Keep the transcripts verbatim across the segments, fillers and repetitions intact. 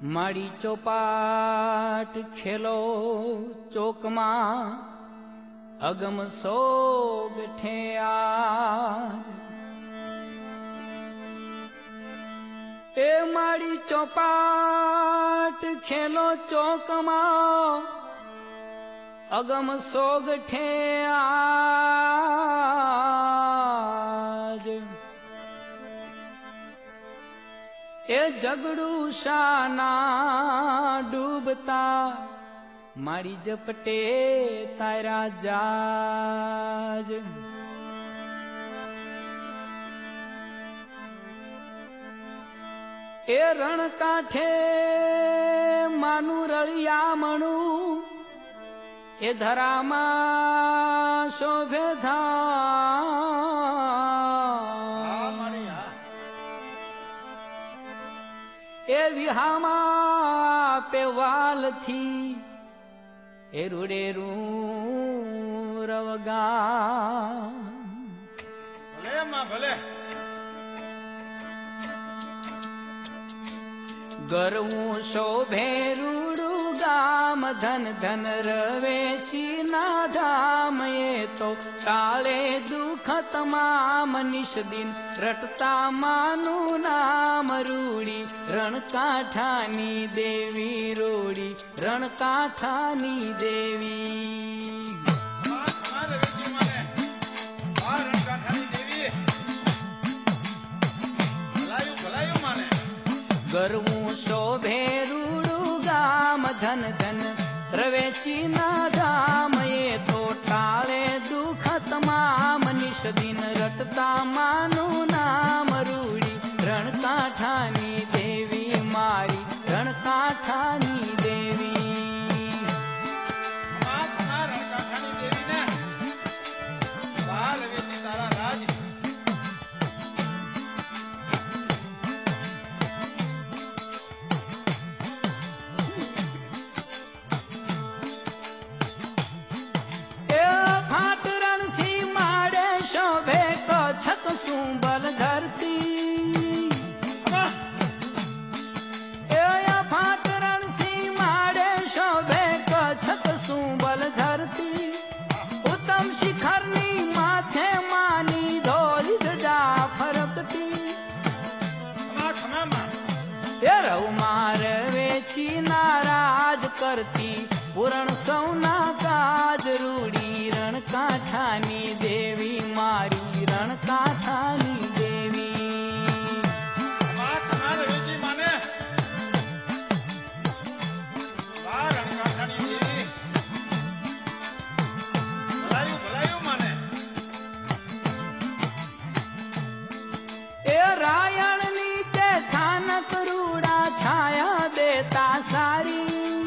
મારી ચોપાટ ખેલો ચોકમાં અગમ સોગ ઠેઆજ એ મારી ચોપાટ ખેલો ચોકમાં અગમ સોગ ઠેઆજ એ જગડું શાના ડૂબતા મારી જપટે તારા જાજ એ રણ કાંઠે માનું રળિયામણું એ ધરામાં શોભે ધા એ વિહામાં પેવાલથી એ રૂડે રૂ રવગા ભલે માં ભલે ગરવું શોભે રૂડું ગામ ધન ધન રવેચી ના ધામ એ તો ટાળે દુઃખ તમામ નિષદિન રટતા માનું નામ રૂડી રણકાંઠાની દેવી રોડી રણકાંઠાની દેવી ગરવું શોભે રૂડું ગામ ધન ધન રવેચી ના ધામ એ તો ટાળે દુઃખ તમામ નિષદિન રટતા માનું નામ રૂડી રણકાંઠાની દેવી મારી રણકાંઠાની દેવી સુંબલ ધરતી એ ફાટરણ સી માડે શોભે કચ્છક સુંબલ ધરતી ઉત્તમ શિખરની માથે માની ધોળી ધજા ફરકતી એ રવમાર વેચી નારાજ કરતી પૂરણ સૌના કાજ રૂડી રણકાંઠાની દેવી મારી રણકાંઠાની દેવી એ રાયણની તે થાનક રૂડા છાયા દેતા સારી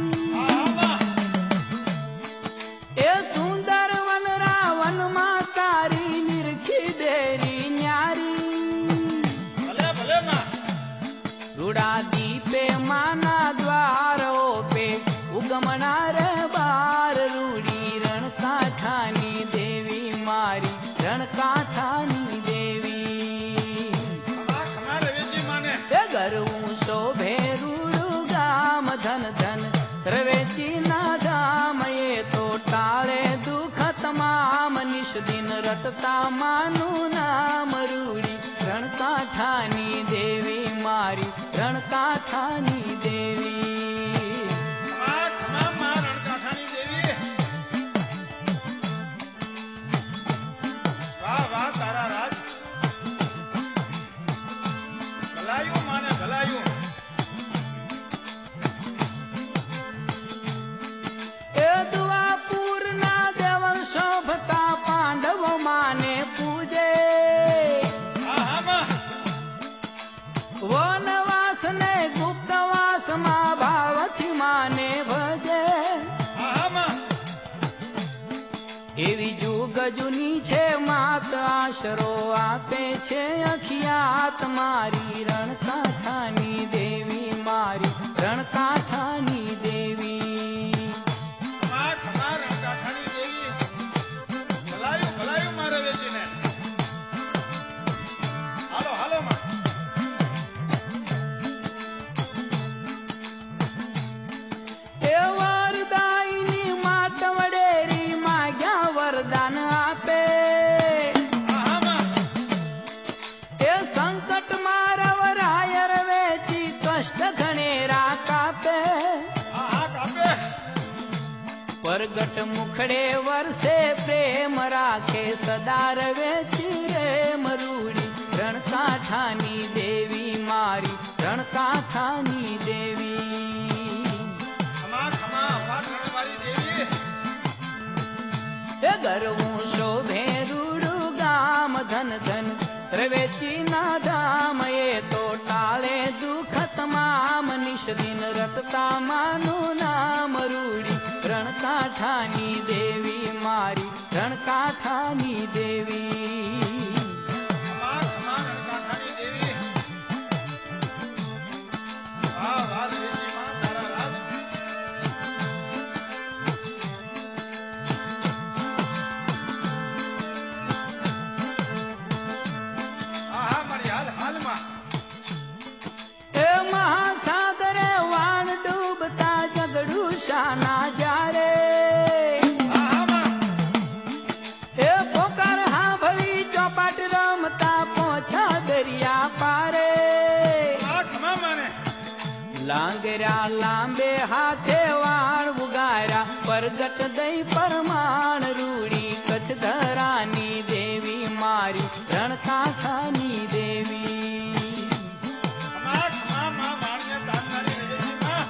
એ સુંદર વન રાવન માં તારી નિરખી દેરી ન્યારી રૂડા દીપે માના દ્વારો પે ઉગમનાર બાર રૂડી રણકાંઠાની દેવી મારી રણકાંઠાની દેવી એ ગરવું શોભે રૂડું ગામ ધન ધન રવેચી ના ધામ એ તો ટાળે દુઃખ તમામ નિષદિન રટતા માનું નામ રૂડી રણકાંઠાની દેવી મારી રણકાંઠાની દેવી રણકાંઠાની દેવી વાહ વાહ તારા રાજ ભલાયું માને ભલાયું એ દ્વાપુર ના દેવળ શોભતા પાંડવો માને પૂજે વનવાસ ને ગુપ્તવાસ માં ભાવથી માને ભજે એવી જુગ જુની છે માત આશરો આપે છે અખિયાત મારી રણકાંઠાની દેવી મારી રણકાંઠાની દેવી મુખડે વર્ષે પ્રેમ રાખે સદા રવે ચીરે મરૂડી રણકાંઠાની દેવી મારી રણકાંઠાની દેવી ખમા ખમા અફાટ રણવાળી દેવી એ ગરવું શોભે રૂડું ગામ ધન ધન રવેચી ના ધામ એ તો ટાળે દુઃખ તમામ નિષ્દિન રટતા માનું નામ રૂડી રણકાંઠાની દેવી મારી રણકાંઠાની દેવી ખમા ખમા રણકાંઠાની દેવી વાહ વાહ રવેચી માં તારા રાજ આહા મારી હાલ હાલમાં એ મહાસાગરે વાણ ડૂબતા જગડું શાના જારે આહા માં એ પોકાર હા ભળી ચોપાટ રમતા પોછા દરિયા પારે ખમા ખમા માને લાંગર્યા લાંબે હાથે વાણ ઉગાર્યા પરગટ દઈ પરમાણ રૂડી કચ્છ ધરાની દેવી મારી રણકાંઠાની દેવી ખમા ખમા માં વાણને તારનારી રવેચી માં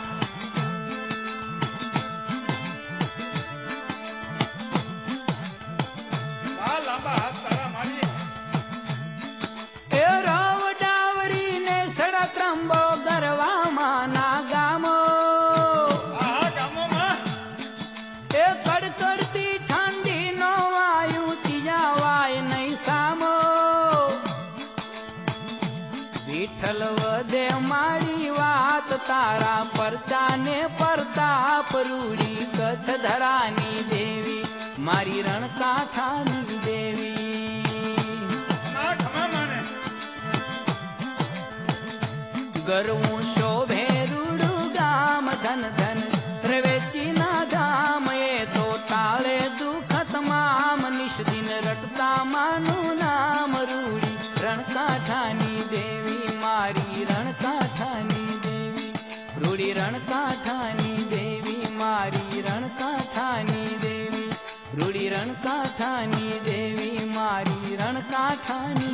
વાહ લાંબા હાથ તારા મારી એ રવ ડાવરીને સડા ત્રંબો ગરવામાં ના ગામો આહા ગામોમાં એ કડકડતી ઠંડી નો વાયુ ત્રીજા વાય નહીં સામો વિઠ્ઠલ વધે મારી વાત તારા પરચાને પરતાપ રૂડી કચ્છ ધરાની દેવી મારી રણકાંઠાની દેવી ખમા ખમા માને ગરવું શોભે રૂડું ગામ ધન ધન રવેચી ના ધામ એ તો ટાળે દુઃખ તમામ નિષ્દિન રટતા માનું નામ રૂડી રણકાંઠાની દેવી મારી રણકાંઠાની દેવી રૂડી રણકાંઠાની દેવી મારી રણકાંઠાની દેવી રૂડી રણકાંઠાની દેવી મારી રણકાંઠાની